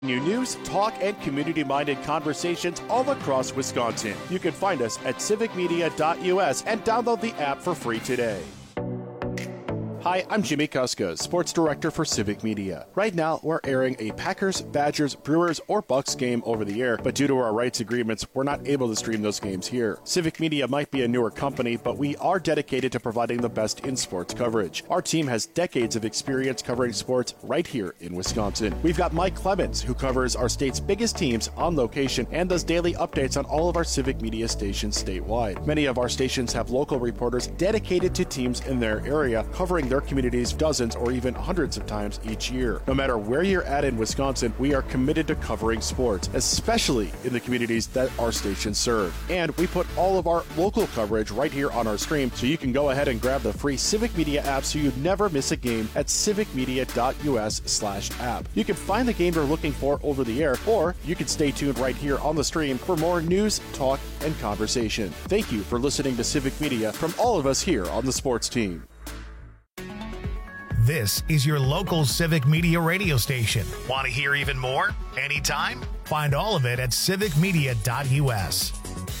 New news, talk, and community-minded conversations all across Wisconsin. You can find us at civicmedia.us and download the app for free today. Hi, I'm Jimmy Kuska, Sports Director for Civic Media. Right now, we're airing a Packers, Badgers, Brewers, or Bucks game over the air, but due to our rights agreements, we're not able to stream those games here. Civic Media might be a newer company, but we are dedicated to providing the best in sports coverage. Our team has decades of experience covering sports right here in Wisconsin. We've got Mike Clemens, who covers our state's biggest teams on location and does daily updates on all of our Civic Media stations statewide. Many of our stations have local reporters dedicated to teams in their area, covering their communities dozens or even hundreds of times each year. No matter where you're at in Wisconsin, we are committed to covering sports, especially in the communities that our stations serve. And we put all of our local coverage right here on our stream, so you can go ahead and grab the free Civic Media app so you never miss a game at civicmedia.us/app. You can find the game you're looking for over the air, or you can stay tuned right here on the stream for more news, talk, and conversation. Thank you for listening to Civic Media from all of us here on the sports team. This is your local Civic Media radio station. Want to hear even more? Anytime? Find all of it at civicmedia.us.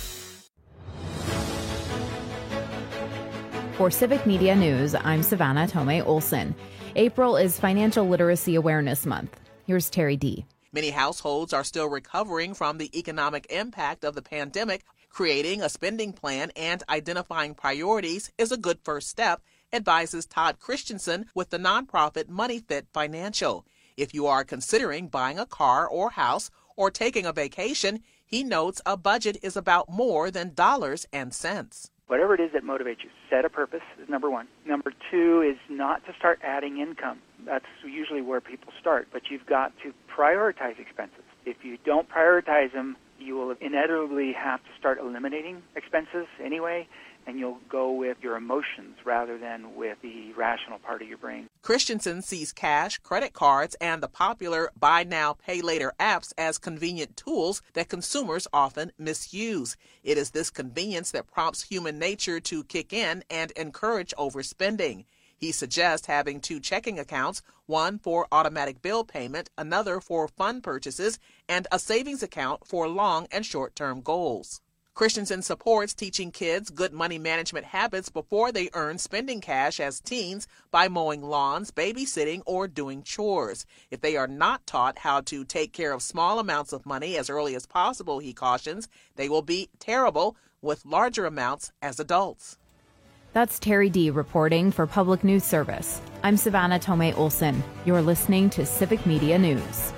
For Civic Media News, I'm Savannah Tomei Olson. April is Financial Literacy Awareness Month. Here's Terry D. Many households are still recovering from the economic impact of the pandemic. Creating a spending plan and identifying priorities is a good first step, advises Todd Christensen with the nonprofit MoneyFit Financial. If you are considering buying a car or house or taking a vacation, he notes a budget is about more than dollars and cents. Whatever it is that motivates you, set a purpose is number one. Number two is not to start adding income. That's usually where people start, but you've got to prioritize expenses. If you don't prioritize them, you will inevitably have to start eliminating expenses anyway, and you'll go with your emotions rather than with the rational part of your brain. Christensen sees cash, credit cards, and the popular buy now, pay later apps as convenient tools that consumers often misuse. It is this convenience that prompts human nature to kick in and encourage overspending. He suggests having two checking accounts, one for automatic bill payment, another for fund purchases, and a savings account for long and short-term goals. Christensen supports teaching kids good money management habits before they earn spending cash as teens by mowing lawns, babysitting, or doing chores. If they are not taught how to take care of small amounts of money as early as possible, he cautions, they will be terrible with larger amounts as adults. That's Terry D. reporting for Public News Service. I'm Savannah Tomei Olson. You're listening to Civic Media News.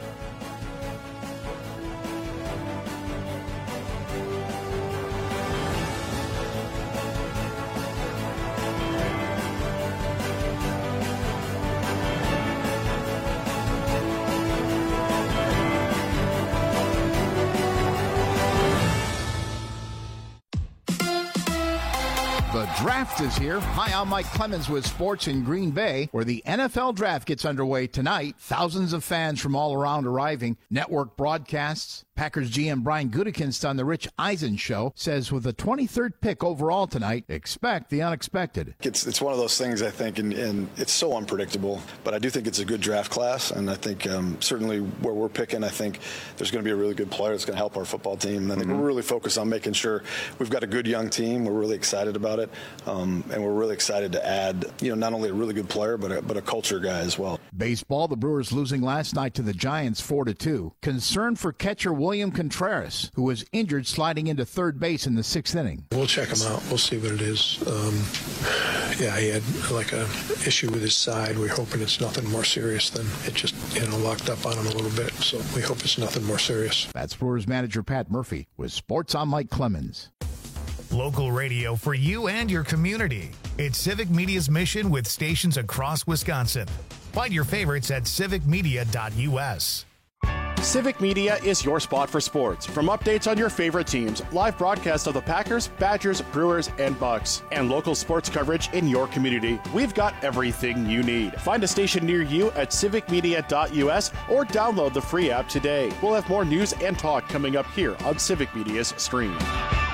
Draft is here. Hi, I'm Mike Clemens with Sports in Green Bay, where the NFL Draft gets underway tonight. Thousands of fans from all around arriving. Network broadcasts. Packers GM Brian Gutekunst on the Rich Eisen Show says with the 23rd pick overall tonight, expect the unexpected. It's one of those things, I think, and it's so unpredictable, but I do think it's a good draft class, and I think certainly where we're picking, I think there's going to be a really good player that's going to help our football team. And I think we're really focused on making sure we've got a good young team. We're really excited about it, and we're really excited to add, not only a really good player, but a culture guy as well. Baseball, the Brewers losing last night to the Giants 4-2. Concern for catcher William Contreras, who was injured sliding into third base in the sixth inning. We'll check him out. We'll see what it is. He had like a issue with his side. We're hoping it's nothing more serious than it just, locked up on him a little bit. So we hope it's nothing more serious. That's Brewers manager Pat Murphy with Sports on Mike Clemens. Local radio for you and your community. It's Civic Media's mission with stations across Wisconsin. Find your favorites at civicmedia.us. Civic Media is your spot for sports. From updates on your favorite teams, live broadcasts of the Packers, Badgers, Brewers, and Bucks, and local sports coverage in your community, we've got everything you need. Find a station near you at civicmedia.us or download the free app today. We'll have more news and talk coming up here on Civic Media's stream.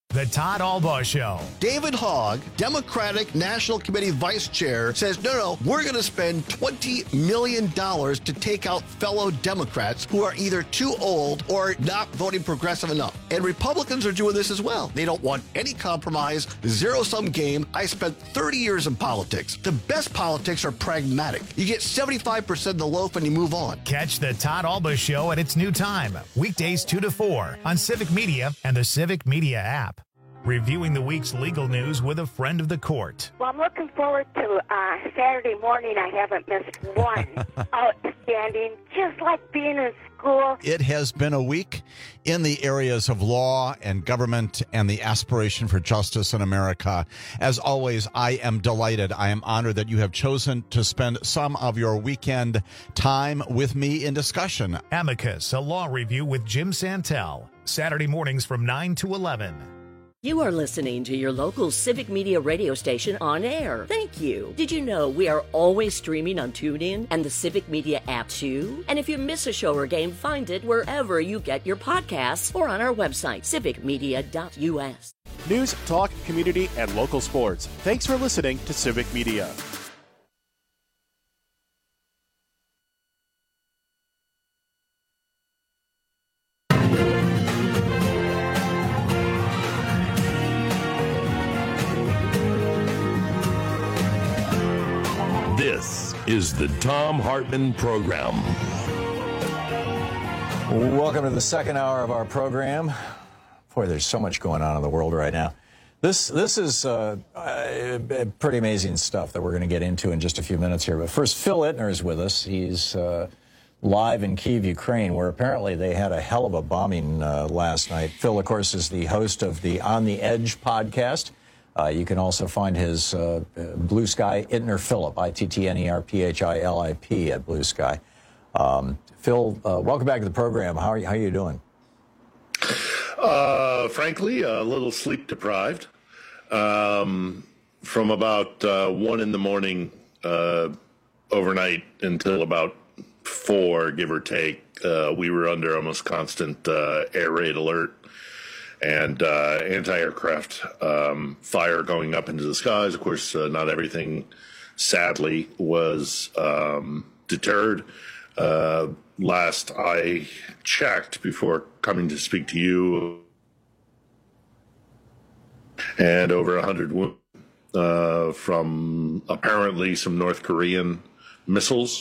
The Todd Albaugh Show. David Hogg, Democratic National Committee Vice Chair, says, no, we're going to spend $20 million to take out fellow Democrats who are either too old or not voting progressive enough. And Republicans are doing this as well. They don't want any compromise, zero-sum game. I spent 30 years in politics. The best politics are pragmatic. You get 75% of the loaf and you move on. Catch the Todd Albaugh Show at its new time, weekdays 2 to 4 on Civic Media and the Civic Media app. Reviewing the week's legal news with a friend of the court. Well, I'm looking forward to Saturday morning. I haven't missed one. Outstanding, just like being in school. It has been a week in the areas of law and government and the aspiration for justice in America. As always, I am delighted. I am honored that you have chosen to spend some of your weekend time with me in discussion. Amicus, a law review with Jim Santel. Saturday mornings from 9 to 11. You are listening to your local Civic Media radio station on air. Thank you. Did you know we are always streaming on TuneIn and the Civic Media app too? And if you miss a show or game, find it wherever you get your podcasts or on our website, civicmedia.us. News, talk, community, and local sports. Thanks for listening to Civic Media. This is the Thom Hartmann Program. Welcome to the second hour of our program. Boy, there's so much going on in the world right now. This is pretty amazing stuff that we're going to get into in just a few minutes here. But first, Phil Ittner is with us. He's live in Kyiv, Ukraine, where apparently they had a hell of a bombing last night. Phil, of course, is the host of the On the Edge podcast. You can also find his Blue Sky, Ittner Philip, ITTNERPHILIP at Blue Sky. Phil, welcome back to the program. How are you doing? Frankly, a little sleep deprived. From about 1 in the morning overnight until about 4, give or take, we were under almost constant air raid alert. And anti-aircraft fire going up into the skies. Of course, not everything, sadly, was deterred. Last I checked before coming to speak to you, and over 100 wounded from apparently some North Korean missiles.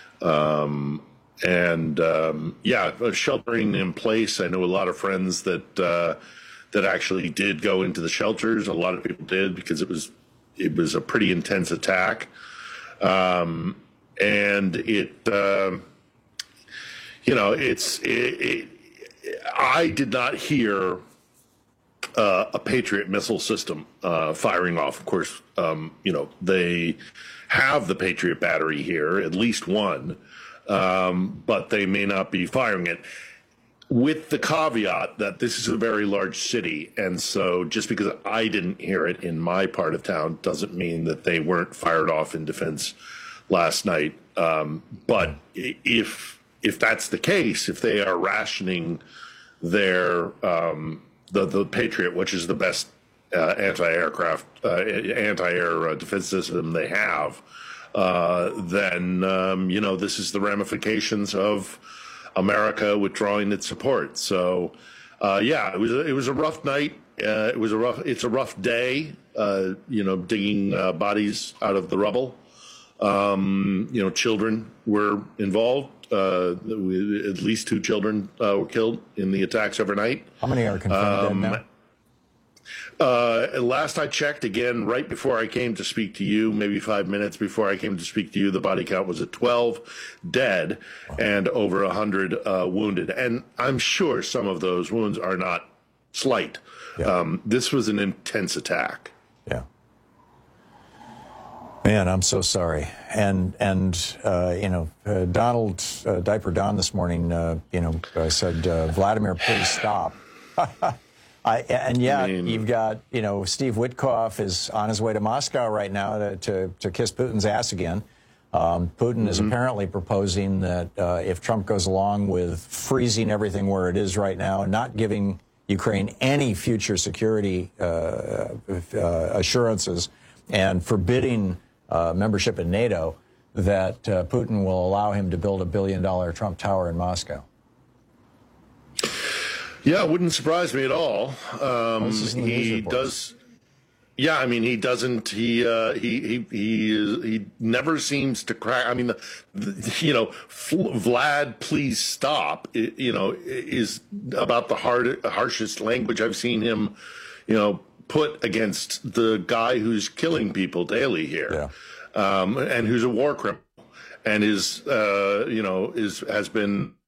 Sheltering in place. I know a lot of friends that actually did go into the shelters. A lot of people did because it was a pretty intense attack, I did not hear a Patriot missile system firing off. Of course, they have the Patriot battery here, at least one. But they may not be firing it, with the caveat that this is a very large city. And so just because I didn't hear it in my part of town doesn't mean that they weren't fired off in defense last night. But if that's the case, if they are rationing their the Patriot, which is the best anti-air defense system they have, then this is the ramifications of America withdrawing its support. So, it was a rough night. It's a rough day. Digging bodies out of the rubble. Children were involved. At least 2 children were killed in the attacks overnight. How many are confirmed dead now? Last I checked, again, right before I came to speak to you, maybe 5 minutes before I came to speak to you, the body count was at 12 dead and over 100 wounded. And I'm sure some of those wounds are not slight. Yeah. This was an intense attack. Yeah. Man, I'm so sorry. And Donald, Diaper Don this morning, said, Vladimir, please stop. You've got, Steve Witkoff is on his way to Moscow right now to kiss Putin's ass again. Putin is apparently proposing that if Trump goes along with freezing everything where it is right now and not giving Ukraine any future security assurances and forbidding membership in NATO, that Putin will allow him to build $1 billion Trump Tower in Moscow. Yeah, it wouldn't surprise me at all. He does. Yeah, I mean, he doesn't. He never seems to crack. I mean, Vlad, please stop. Is about the harshest language I've seen him, put against the guy who's killing people daily here, and who's a war criminal, and has been.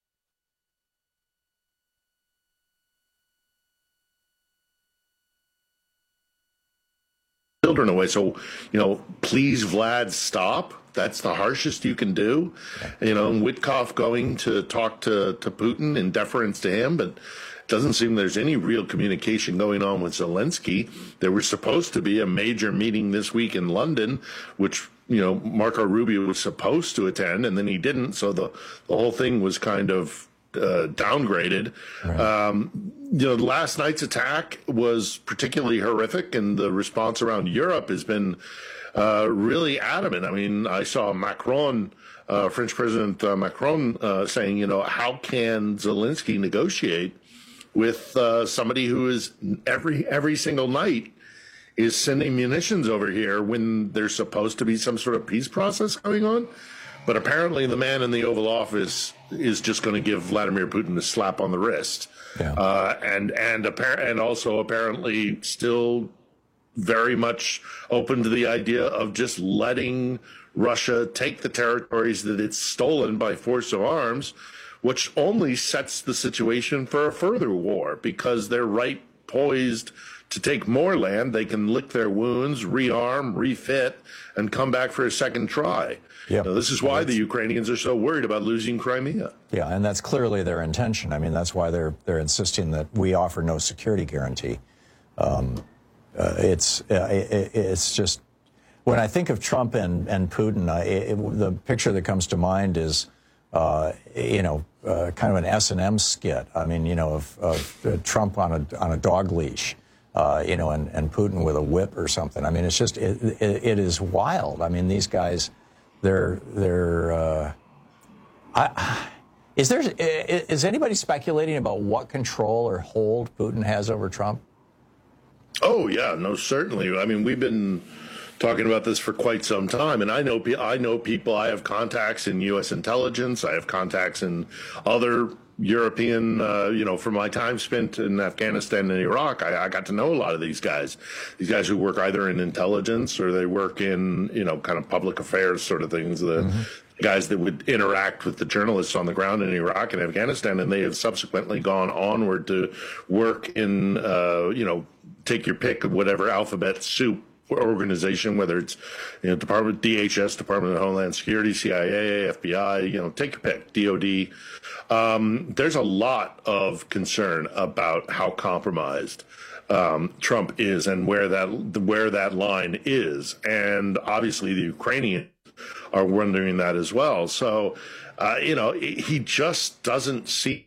Children away. So, please, Vlad, stop. That's the harshest you can do. And Witkoff going to talk to Putin in deference to him, but it doesn't seem there's any real communication going on with Zelensky. There was supposed to be a major meeting this week in London, which, Marco Rubio was supposed to attend, and then he didn't. So the whole thing was kind of downgraded. Right. Last night's attack was particularly horrific, and the response around Europe has been really adamant. I mean, I saw Macron, French President Macron, saying, how can Zelensky negotiate with somebody who is every single night is sending munitions over here when there's supposed to be some sort of peace process going on? But apparently the man in the Oval Office is just going to give Vladimir Putin a slap on the wrist. Yeah. And also apparently still very much open to the idea of just letting Russia take the territories that it's stolen by force of arms, which only sets the situation for a further war, because they're right poised to take more land. They can lick their wounds, rearm, refit, and come back for a second try. Yeah, this is why the Ukrainians are so worried about losing Crimea. Yeah, and that's clearly their intention. I mean, that's why they're insisting that we offer no security guarantee. It's just, when I think of Trump and Putin, the picture that comes to mind is, kind of an S&M skit. I mean, of Trump on a dog leash. And Putin with a whip or something. I mean, it's just, it is wild. I mean, these guys, is anybody speculating about what control or hold Putin has over Trump? Oh, yeah, no, certainly. I mean, we've been talking about this for quite some time, and I know people. I have contacts in U.S. intelligence. I have contacts in other European, from my time spent in Afghanistan and Iraq, I got to know a lot of these guys who work either in intelligence or they work in, kind of public affairs sort of things, the guys that would interact with the journalists on the ground in Iraq and Afghanistan, and they have subsequently gone onward to work in, take your pick of whatever alphabet soup organization, whether it's Department DHS, Department of Homeland Security, CIA, FBI, take your pick, DOD. There's a lot of concern about how compromised Trump is and where that line is, and obviously the Ukrainians are wondering that as well. So, he just doesn't see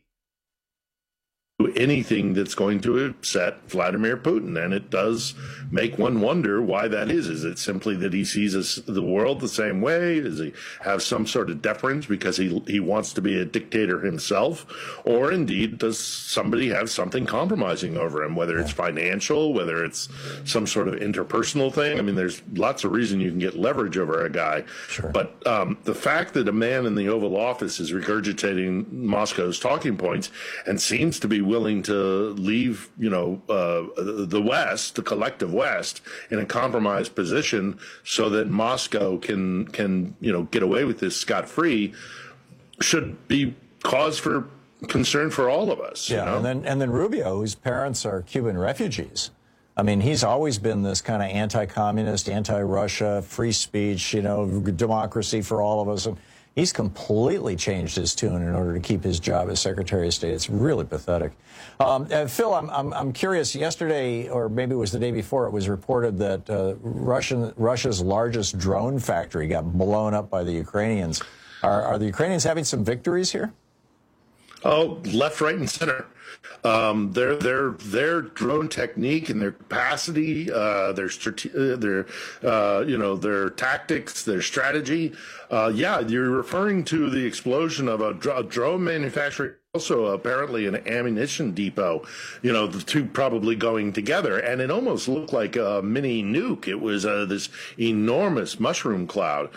anything that's going to upset Vladimir Putin, and it does make one wonder why that is. Is it simply that he sees the world the same way? Does he have some sort of deference because he wants to be a dictator himself? Or indeed, does somebody have something compromising over him, whether it's financial, whether it's some sort of interpersonal thing? I mean, there's lots of reason you can get leverage over a guy. Sure. But the fact that a man in the Oval Office is regurgitating Moscow's talking points and seems to be willing to leave, the West, the collective West, in a compromised position so that Moscow can get away with this scot-free, should be cause for concern for all of us. Yeah, and then Rubio, whose parents are Cuban refugees. I mean, he's always been this kind of anti-communist, anti-Russia, free speech, democracy for all of us. And he's completely changed his tune in order to keep his job as Secretary of State. It's really pathetic. Phil, I'm curious. Yesterday, or maybe it was the day before, it was reported that Russia's largest drone factory got blown up by the Ukrainians. Are the Ukrainians having some victories here? Oh, left, right, and center. Their drone technique and their capacity, their tactics, their strategy. You're referring to the explosion of a drone manufacturer. Also, apparently, an ammunition depot, the two probably going together. And it almost looked like a mini nuke. It was this enormous mushroom cloud.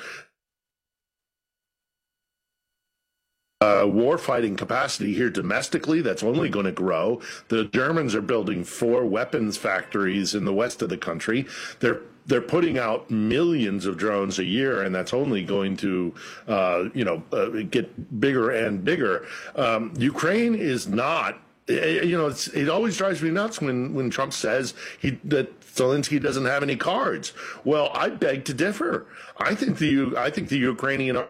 Warfighting capacity here domestically, that's only going to grow. The Germans are building 4 weapons factories in the west of the country. They're putting out millions of drones a year, and that's only going to, get bigger and bigger. Ukraine is not. It always drives me nuts when Trump says that Zelensky doesn't have any cards. Well, I beg to differ. I think the Ukrainian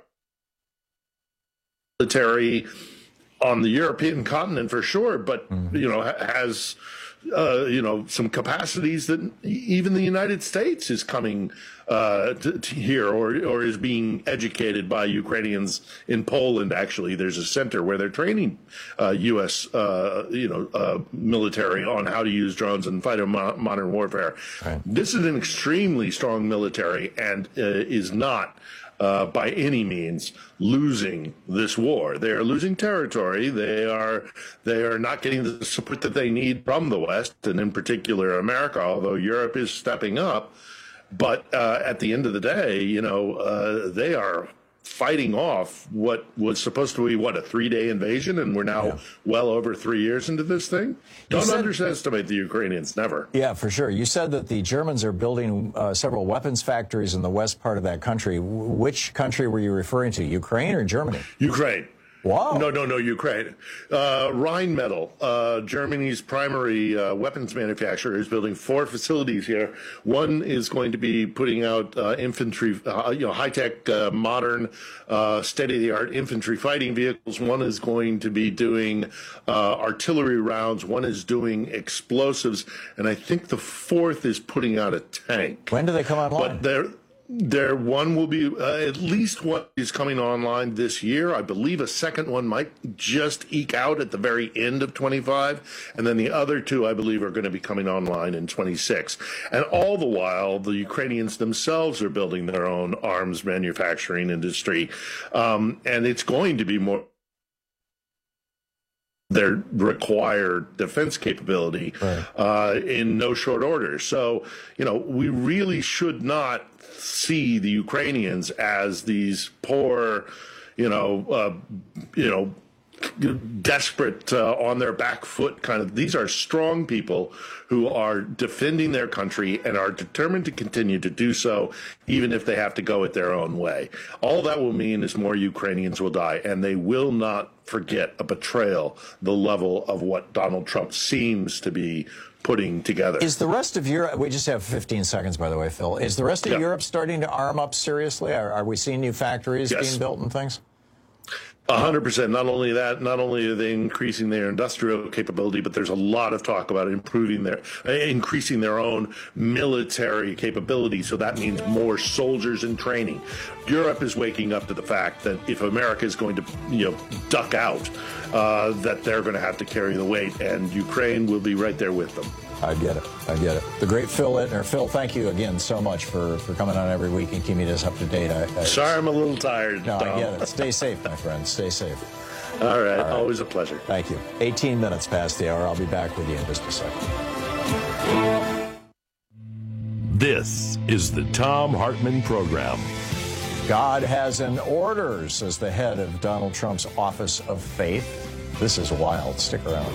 military on the European continent for sure, but has some capacities that even the United States is coming to here or is being educated by Ukrainians in Poland. Actually, there's a center where they're training U.S. Military on how to use drones and fight modern warfare. Right. This is an extremely strong military and is not by any means losing this war. They are losing territory. They are not getting the support that they need from the West, and in particular America, although Europe is stepping up. But at the end of the day, they are fighting off what was supposed to be, a 3-day invasion, and we're now well over 3 years into this thing. Don't underestimate the Ukrainians, never. Yeah, for sure. You said that the Germans are building several weapons factories in the west part of that country. Which country were you referring to, Ukraine or Germany? Ukraine. Wow. No, Ukraine. Rheinmetall, Germany's primary weapons manufacturer, is building 4 facilities here. One is going to be putting out infantry, high-tech, modern, state-of-the-art infantry fighting vehicles. One is going to be doing artillery rounds. One is doing explosives. And I think the 4th is putting out a tank. When do they come online? But There one will be, at least one is coming online this year. I believe a second one might just eke out at the very end of 25. And then the other 2, I believe, are going to be coming online in 26. And all the while, the Ukrainians themselves are building their own arms manufacturing industry. And it's going to be more their required defense capability in no short order. So, we really should not see the Ukrainians as these poor, desperate, on their back foot kind of. These are strong people who are defending their country and are determined to continue to do so, even if they have to go it their own way. All that will mean is more Ukrainians will die, and they will not forget a betrayal the level of what Donald Trump seems to be putting together. Is the rest of Europe, we just have 15 seconds, by the way, Phil, is the rest of Europe starting to arm up seriously? Are we seeing new factories being built and things? 100%. Not only that, not only are they increasing their industrial capability, but there's a lot of talk about increasing their own military capability. So that means more soldiers in training. Europe is waking up to the fact that if America is going to, duck out, that they're going to have to carry the weight, and Ukraine will be right there with them. I get it. The great Phil Ittner. Phil, thank you again so much for coming on every week and keeping us up to date. Sorry, I'm a little tired. No, I get it. Stay safe, my friend. Stay safe. All right. Always a pleasure. Thank you. 18 minutes past the hour. I'll be back with you in just a second. This is the Thom Hartmann Program. God has an order, says the head of Donald Trump's Office of Faith. This is wild. Stick around.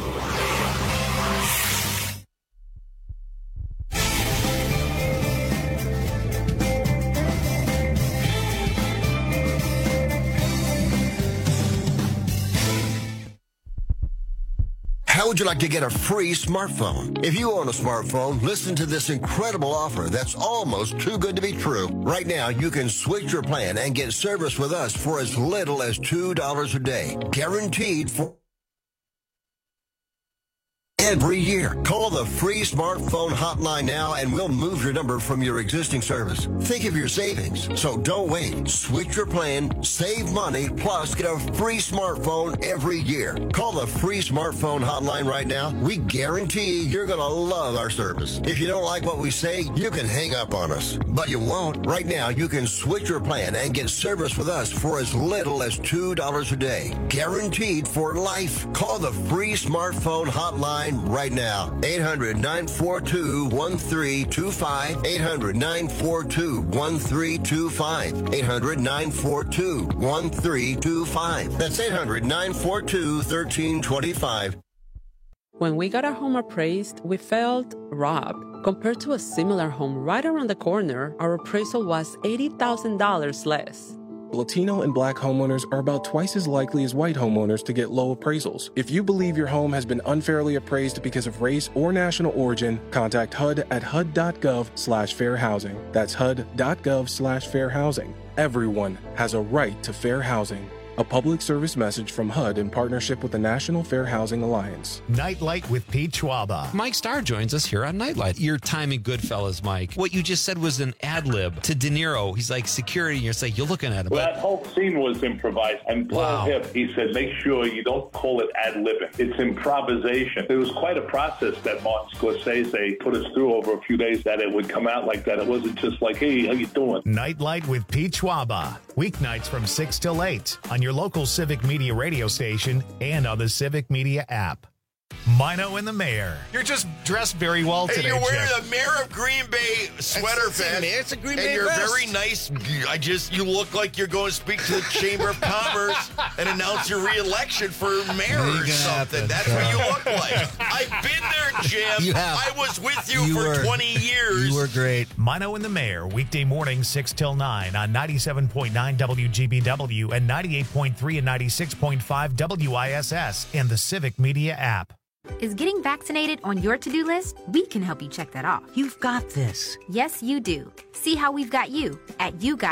How would you like to get a free smartphone? If you own a smartphone, listen to this incredible offer that's almost too good to be true. Right now, you can switch your plan and get service with us for as little as $2 a day. Guaranteed for every year. Call the free smartphone hotline now and we'll move your number from your existing service. Think of your savings. So don't wait. Switch your plan, save money, plus get a free smartphone every year. Call the free smartphone hotline right now. We guarantee you're going to love our service. If you don't like what we say, you can hang up on us. But you won't. Right now, you can switch your plan and get service with us for as little as $2 a day. Guaranteed for life. Call the free smartphone hotline right now. 800-942-1325. 800-942-1325. 800-942-1325. That's 800-942-1325. When we got our home appraised, we felt robbed. Compared to a similar home right around the corner, our appraisal was $80,000 less. Latino and Black homeowners are about twice as likely as white homeowners to get low appraisals. If you believe your home has been unfairly appraised because of race or national origin, contact HUD at hud.gov/fair housing. That's hud.gov/fair housing. Everyone has a right to fair housing. A public service message from HUD in partnership with the National Fair Housing Alliance. Nightlight with Pete Schwaba. Mike Starr joins us here on Nightlight. Your time in Goodfellas, Mike. What you just said was an ad lib to De Niro. He's like security, and you're like, you're looking at him. Well, that whole scene was improvised. And Paul Hip, he said, make sure you don't call it ad libbing. It's improvisation. It was quite a process that Martin Scorsese put us through over a few days that it would come out like that. It wasn't just like, hey, how you doing? Nightlight with Pete Schwaba. Weeknights from 6 till 8 on your local Civic Media radio station and on the Civic Media app. Mino and the Mayor. You're just dressed very well today. Hey, you're wearing Jeff. a Mayor of Green Bay sweater vest. It's a Green Bay and you're vest. very nice. You look like you're going to speak to the Chamber of Commerce and announce your re-election for mayor or something. That's what you look like. I've been there, Jim. You have. I was with you for 20 years. You were great. Mino and the Mayor, weekday mornings 6 till 9 on 97.9 WGBW and 98.3 and 96.5 WISS and the Civic Media app. Is getting vaccinated on your to-do list? We can help you check that off. You've got this. Yes, you do. See how we've got you at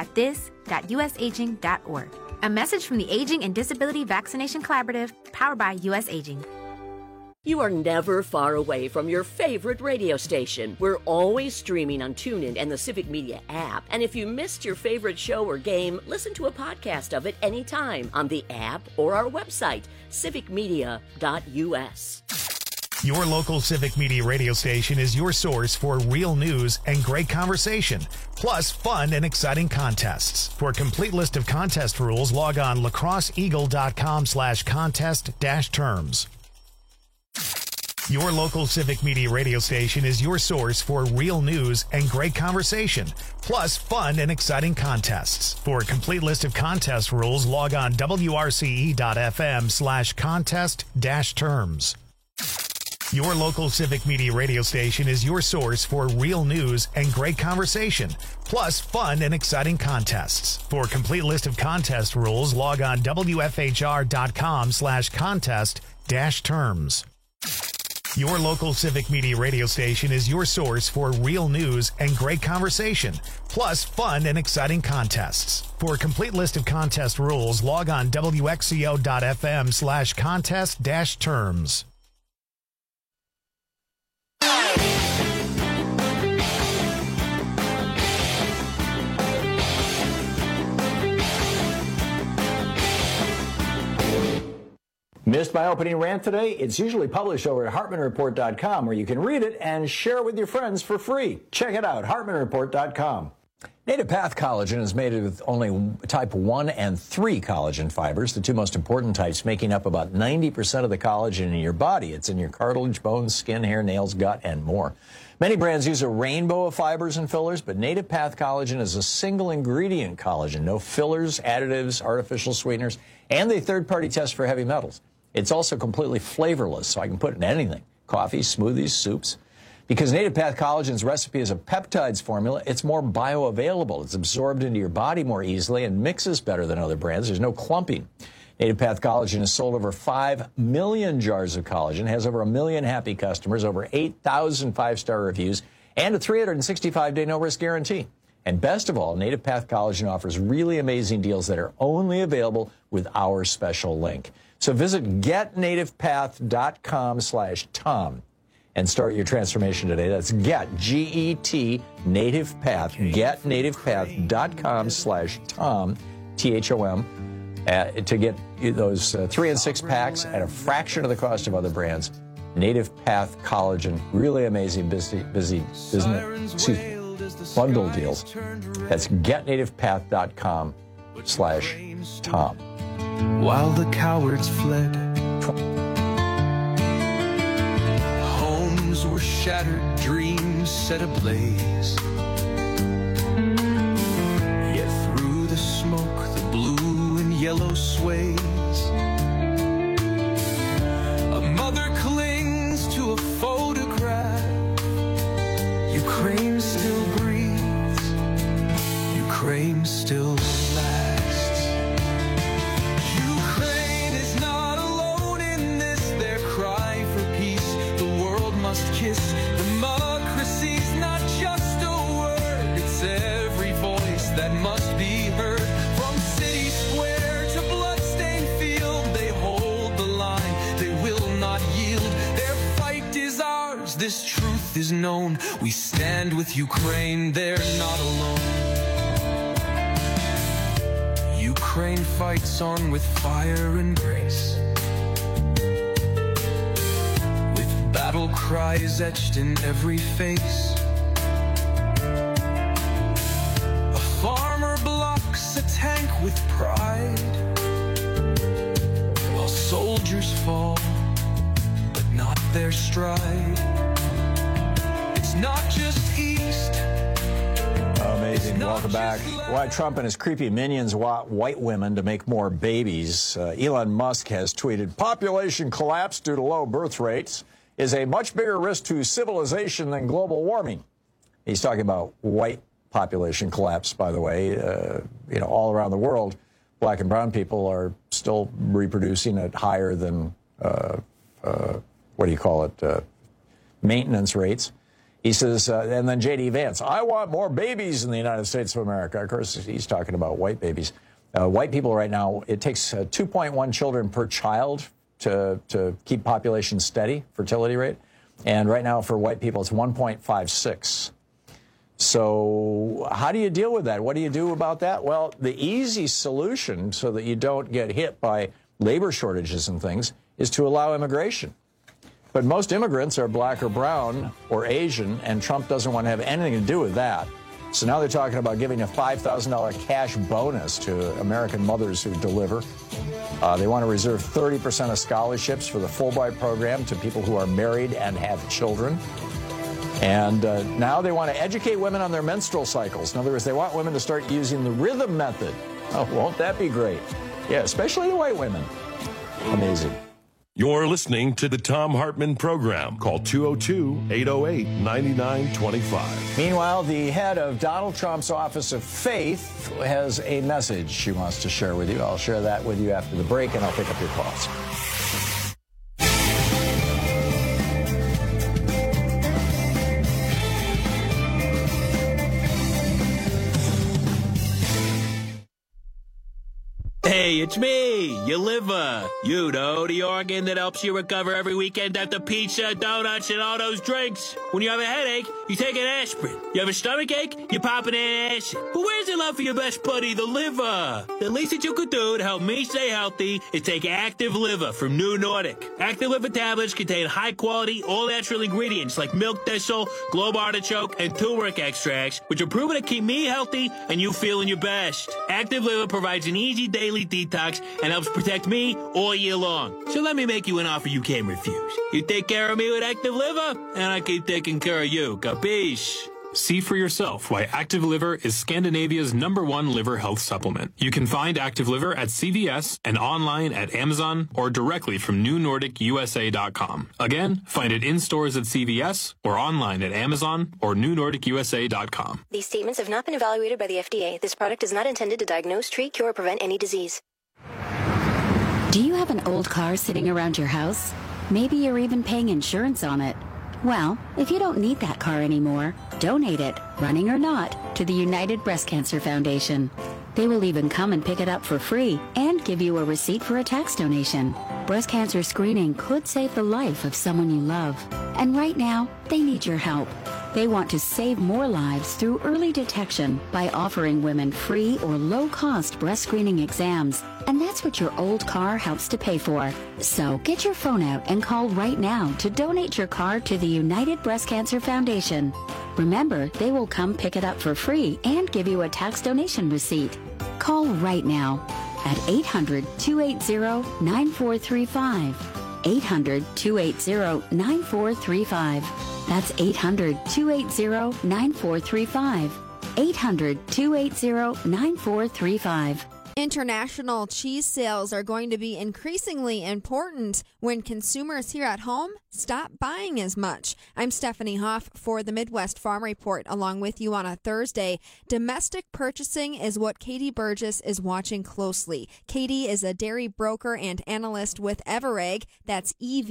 yougotthis.usaging.org. A message from the Aging and Disability Vaccination Collaborative, powered by US Aging. You are never far away from your favorite radio station. We're always streaming on TuneIn and the Civic Media app. And if you missed your favorite show or game, listen to a podcast of it anytime on the app or our website, civicmedia.us. Your local Civic Media radio station is your source for real news and great conversation, plus fun and exciting contests. For a complete list of contest rules, log on lacrosseeagle.com/contest-terms. Your local Civic Media radio station is your source for real news and great conversation, plus fun and exciting contests. For a complete list of contest rules, log on wrce.fm/contest-terms. Your local Civic Media radio station is your source for real news and great conversation, plus fun and exciting contests. For a complete list of contest rules, log on wfhr.com/contest-terms. Your local Civic Media radio station is your source for real news and great conversation, plus fun and exciting contests. For a complete list of contest rules, log on wxco.fm/contest-terms. Missed my opening rant today? It's usually published over at HartmanReport.com, where you can read it and share it with your friends for free. Check it out, HartmanReport.com. Native Path Collagen is made with only type 1 and 3 collagen fibers, the two most important types, making up about 90% of the collagen in your body. It's in your cartilage, bones, skin, hair, nails, gut, and more. Many brands use a rainbow of fibers and fillers, but Native Path Collagen is a single ingredient collagen. No fillers, additives, artificial sweeteners, and they third-party test for heavy metals. It's also completely flavorless, so I can put it in anything. Coffee, smoothies, soups. Because Native Path Collagen's recipe is a peptides formula, it's more bioavailable. It's absorbed into your body more easily and mixes better than other brands. There's no clumping. Native Path Collagen has sold over 5 million jars of collagen, has over 1 million happy customers, over 8,000 5-star reviews, and a 365-day no-risk guarantee. And best of all, Native Path Collagen offers really amazing deals that are only available with our special link. So visit getnativepath.com/Tom and start your transformation today. That's G-E-T, Native Path, getnativepath.com/Tom, T-H-O-M, to get those 3 and 6 packs at a fraction of the cost of other brands. Native Path Collagen, really amazing bundle deals. That's getnativepath.com/Tom. While the cowards fled, homes were shattered, dreams set ablaze. Yet through the smoke, the blue and yellow sways. A mother clings to a photograph. Ukraine still breathes. Ukraine still lasts. Ukraine is not alone in this. Their cry for peace, the world must kiss. Democracy's not just a word. It's every voice that must be heard. From city square to bloodstained field, they hold the line. They will not yield. Their fight is ours. This truth is known. We stand with Ukraine. They're not alone. Ukraine fights on with fire and grace, with battle cries etched in every face. A farmer blocks a tank with pride, while soldiers fall, but not their stride. It's not just East. Amazing. Welcome back. Why Trump and his creepy minions want white women to make more babies. Elon Musk has tweeted, population collapse due to low birth rates is a much bigger risk to civilization than global warming. He's talking about white population collapse, by the way. All around the world, black and brown people are still reproducing at higher than, maintenance rates. He says, and then J.D. Vance, I want more babies in the United States of America. Of course, he's talking about white babies. White people right now, it takes 2.1 children per child to keep population steady, fertility rate. And right now for white people, it's 1.56. So how do you deal with that? What do you do about that? Well, the easy solution so that you don't get hit by labor shortages and things is to allow immigration. But most immigrants are black or brown or Asian, and Trump doesn't want to have anything to do with that. So now they're talking about giving a $5,000 cash bonus to American mothers who deliver. They want to reserve 30% of scholarships for the Fulbright program to people who are married and have children. And now they want to educate women on their menstrual cycles. In other words, they want women to start using the rhythm method. Oh, won't that be great? Yeah, especially the white women. Amazing. You're listening to the Thom Hartmann Program. Call 202-808-9925. Meanwhile, the head of Donald Trump's Office of Faith has a message she wants to share with you. I'll share that with you after the break, and I'll pick up your calls. Hey, it's me, your liver. You know, the organ that helps you recover every weekend after pizza, donuts, and all those drinks. When you have a headache, you take an aspirin. You have a stomachache, you pop an acid. But where's the love for your best buddy, the liver? The least that you could do to help me stay healthy is take Active Liver from New Nordic. Active Liver tablets contain high-quality, all-natural ingredients like milk thistle, globe artichoke, and turmeric extracts, which are proven to keep me healthy and you feeling your best. Active Liver provides an easy daily detox and helps protect me all year long. So let me make you an offer you can't refuse. You take care of me with Active Liver, and I keep taking care of you. Capiche? See for yourself why Active Liver is Scandinavia's #1 liver health supplement. You can find Active Liver at CVS and online at Amazon or directly from NewNordicUSA.com. Again, find it in stores at CVS or online at Amazon or NewNordicUSA.com. These statements have not been evaluated by the FDA. This product is not intended to diagnose, treat, cure, or prevent any disease. Do you have an old car sitting around your house? Maybe you're even paying insurance on it. Well, if you don't need that car anymore, donate it, running or not, to the United Breast Cancer Foundation. They will even come and pick it up for free and give you a receipt for a tax donation. breast cancer screening could save the life of someone you love. And right now, they need your help. They want to save more lives through early detection by offering women free or low-cost breast screening exams. And that's what your old car helps to pay for. So get your phone out and call right now to donate your car to the United Breast Cancer Foundation. Remember, they will come pick it up for free and give you a tax donation receipt. Call right now at 800-280-9435. 800-280-9435. That's 800-280-9435. 800-280-9435. International cheese sales are going to be increasingly important when consumers here at home stop buying as much. I'm Stephanie Hoff for the Midwest Farm Report, along with you on a Thursday. Domestic purchasing is what Katie Burgess is watching closely. Katie is a dairy broker and analyst with Everegg. That's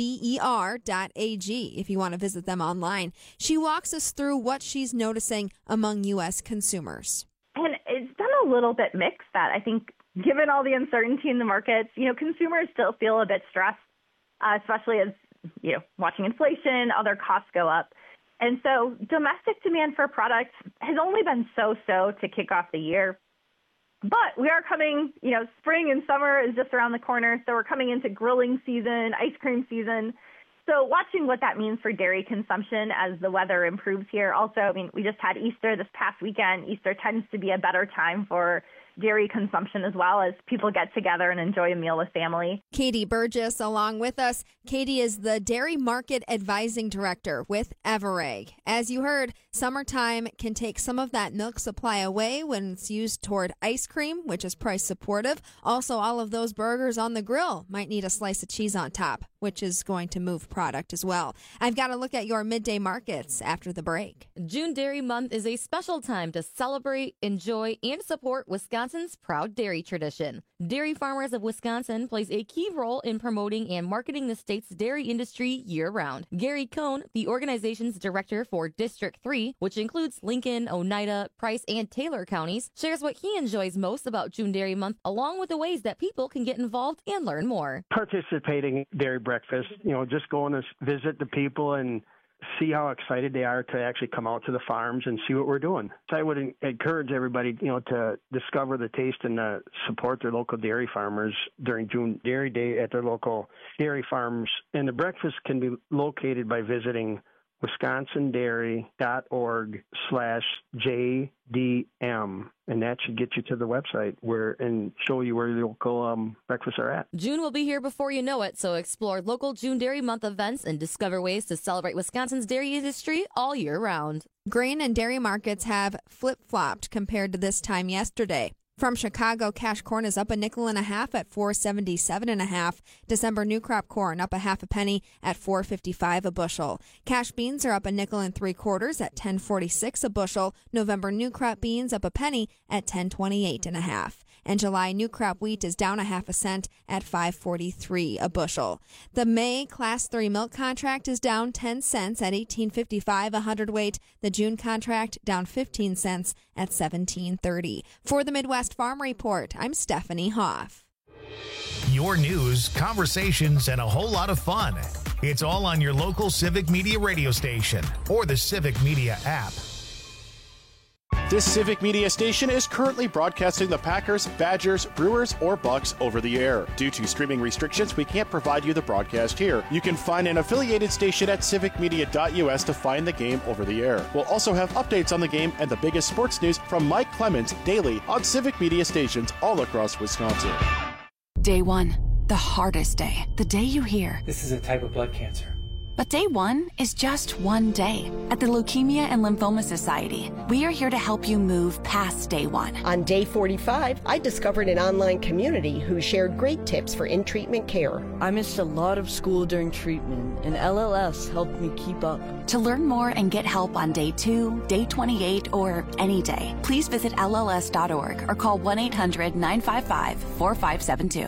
EVER.AG if you want to visit them online. She walks us through what she's noticing among U.S. consumers. And it's been a little bit mixed that I think given all the uncertainty in the markets, consumers still feel a bit stressed, especially as, watching inflation, other costs go up. And so domestic demand for products has only been so-so to kick off the year. But we are coming, spring and summer is just around the corner. So we're coming into grilling season, ice cream season. So watching what that means for dairy consumption as the weather improves here. Also, we just had Easter this past weekend. Easter tends to be a better time for dairy consumption as well as people get together and enjoy a meal with family. Katie Burgess along with us. Katie is the Dairy Market Advising Director with Everegg. As you heard, summertime can take some of that milk supply away when it's used toward ice cream, which is price supportive. Also, all of those burgers on the grill might need a slice of cheese on top, which is going to move product as well. I've got to look at your midday markets after the break. June Dairy Month is a special time to celebrate, enjoy, and support Wisconsin's proud dairy tradition. Dairy Farmers of Wisconsin plays a key role in promoting and marketing the state's dairy industry year-round. Gary Cohn, the organization's director for District 3, which includes Lincoln, Oneida, Price, and Taylor counties, shares what he enjoys most about June Dairy Month, along with the ways that people can get involved and learn more. Participating in dairy breakfast, just going to visit the people and see how excited they are to actually come out to the farms and see what we're doing. So I would encourage everybody, to discover the taste and support their local dairy farmers during June Dairy Day at their local dairy farms. And the breakfast can be located by visiting wisconsindairy.org/JDM. And that should get you to the website and show you where the local breakfasts are at. June will be here before you know it, so explore local June Dairy Month events and discover ways to celebrate Wisconsin's dairy industry all year round. Grain and dairy markets have flip-flopped compared to this time yesterday. From Chicago, cash corn is up a nickel and a half at $4.77.5. December new crop corn up a half a penny at $4.55 a bushel. Cash beans are up a nickel and 3/4 at $10.46 a bushel. November new crop beans up a penny at $10.28.5. And July new crop wheat is down a half a cent at $5.43 a bushel. The May Class 3 milk contract is down 10 cents at $18.55 a hundredweight. The June contract down 15 cents at $17.30. For the Midwest Farm Report, I'm Stephanie Hoff. Your news, conversations, and a whole lot of fun. It's all on your local Civic Media radio station or the Civic Media app. This Civic Media station is currently broadcasting the Packers, Badgers, Brewers, or Bucks over the air. Due to streaming restrictions, we can't provide you the broadcast here. You can find an affiliated station at civicmedia.us to find the game over the air. We'll also have updates on the game and the biggest sports news from Mike Clemens daily on Civic Media stations all across Wisconsin. Day one, the hardest day. The day you hear, this is a type of blood cancer. But day one is just one day. At the Leukemia and Lymphoma Society, we are here to help you move past day one. On day 45, I discovered an online community who shared great tips for in-treatment care. I missed a lot of school during treatment, and LLS helped me keep up. To learn more and get help on day 2, day 28, or any day, please visit LLS.org or call 1-800-955-4572.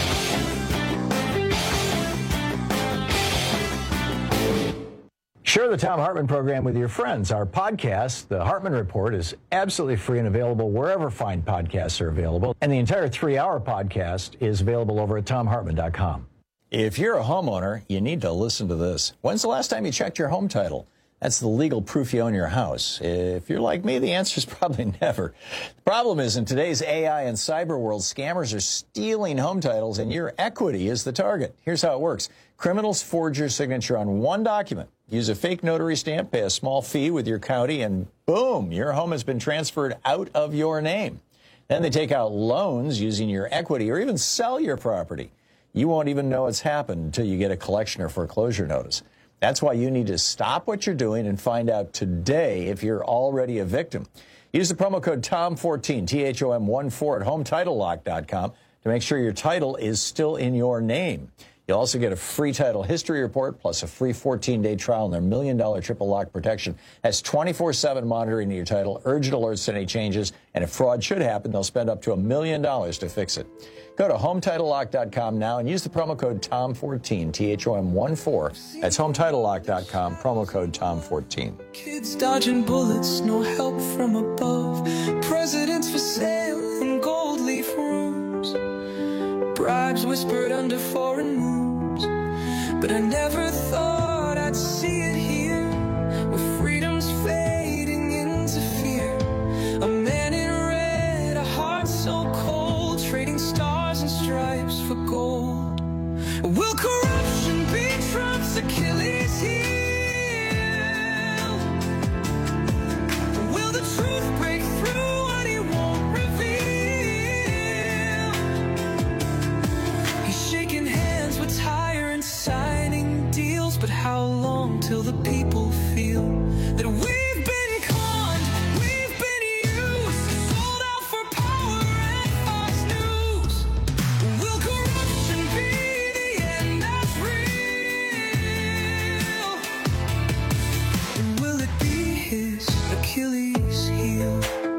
Sure, the Thom Hartmann program with your friends. Our podcast, The Hartmann Report, is absolutely free and available wherever fine podcasts are available. And the entire 3-hour podcast is available over at ThomHartmann.com. If you're a homeowner, you need to listen to this. When's the last time you checked your home title? That's the legal proof you own your house. If you're like me, the answer is probably never. The problem is, in today's AI and cyber world, scammers are stealing home titles, and your equity is the target. Here's how it works. Criminals forge your signature on one document, use a fake notary stamp, pay a small fee with your county, and boom, your home has been transferred out of your name. Then they take out loans using your equity or even sell your property. You won't even know it's happened until you get a collection or foreclosure notice. That's why you need to stop what you're doing and find out today if you're already a victim. Use the promo code TOM14, THOM14 at HomeTitleLock.com to make sure your title is still in your name. You'll also get a free title history report plus a free 14-day trial on their $1 million triple lock protection. That's 24/7 monitoring your title, urgent alerts to any changes, and if fraud should happen, they'll spend up to $1 million to fix it. Go to HomeTitleLock.com now and use the promo code TOM14, THOM14. That's HomeTitleLock.com, promo code TOM14. Kids dodging bullets, no help from above. Presidents for sale in gold leaf rooms. Bribes whispered under foreign moons. But I never thought I'd see it here, where freedom's fading into fear. A man in red, a heart so cold, trading stars and stripes for gold. Will corruption be Trump's Achilles heel? Will the truth break through what he won't reveal? He's shaking hands with tyrants, signing deals, but how long till the people feel that we've been conned, we've been used, sold out for power and Fox News? Will corruption be the end that's real? And will it be his Achilles heel?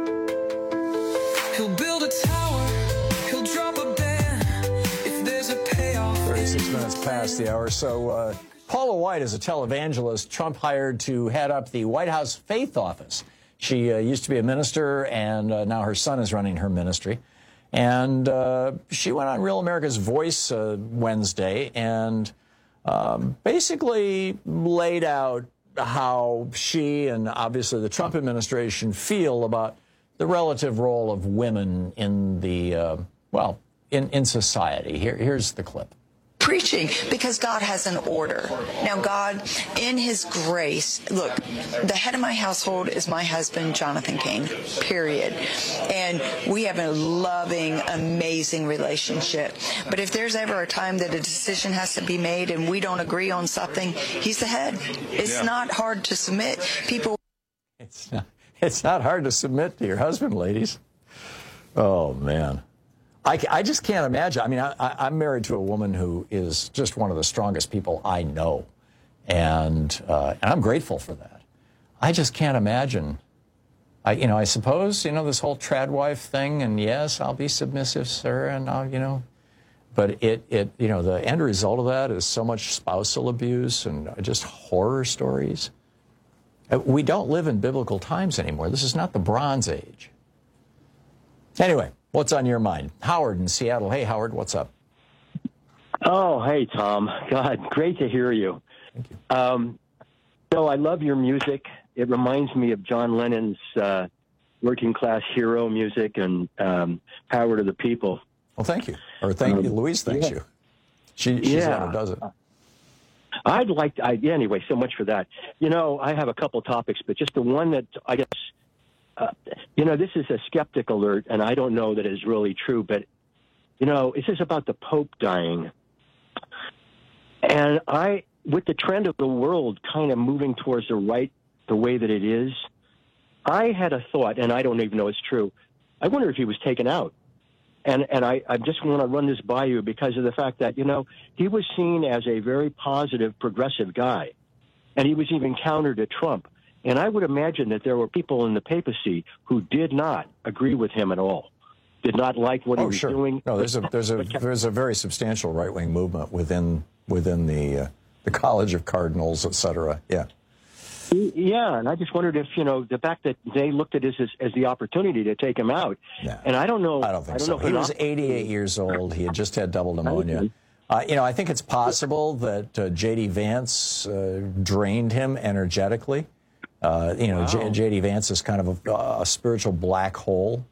He'll build a tower, he'll drop a ban if there's a payoff. 36 minutes past the hour. So Paula White is a televangelist Trump hired to head up the White House Faith Office. She used to be a minister, and now her son is running her ministry. And she went on Real America's Voice Wednesday and basically laid out how she and obviously the Trump administration feel about the relative role of women in the, in society. Here's the clip. Preaching, because God has an order. Now, God, in His grace, look, the head of my household is my husband, Jonathan Cain, period. And we have a loving, amazing relationship. But if there's ever a time that a decision has to be made and we don't agree on something, he's the head. It's not hard to submit. People. It's not hard to submit to your husband, ladies. Oh, man. I just can't imagine. I mean, I'm married to a woman who is just one of the strongest people I know, and I'm grateful for that. I just can't imagine. I suppose, this whole trad wife thing, and yes, I'll be submissive, sir, and I'll, but the end result of that is so much spousal abuse and just horror stories. We don't live in biblical times anymore. This is not the Bronze Age. Anyway. What's on your mind? Howard in Seattle. Hey, Howard, what's up? Oh, hey, Tom. God, great to hear you. Thank you. So I love your music. It reminds me of John Lennon's working class hero music and Power to the People. Well, thank you. Or thank you. Louise thanks you. She's the one who does it. Anyway, so much for that. I have a couple topics, but just the one that I guess, this is a skeptic alert, and I don't know that it's really true, but, this is about the Pope dying. And with the trend of the world kind of moving towards the right the way that it is, I had a thought, and I don't even know it's true. I wonder if he was taken out. And I just want to run this by you because of the fact that, he was seen as a very positive, progressive guy. And he was even counter to Trump. And I would imagine that there were people in the papacy who did not agree with him at all, did not like what he was doing. No, there's a very substantial right-wing movement within the College of Cardinals, et cetera. Yeah. Yeah, and I just wondered if, the fact that they looked at this as the opportunity to take him out. Yeah. And I don't know. I don't think so. He was 88 years old. He had just had double pneumonia. I think it's possible that J.D. Vance drained him energetically. J.D. Vance is kind of a spiritual black hole.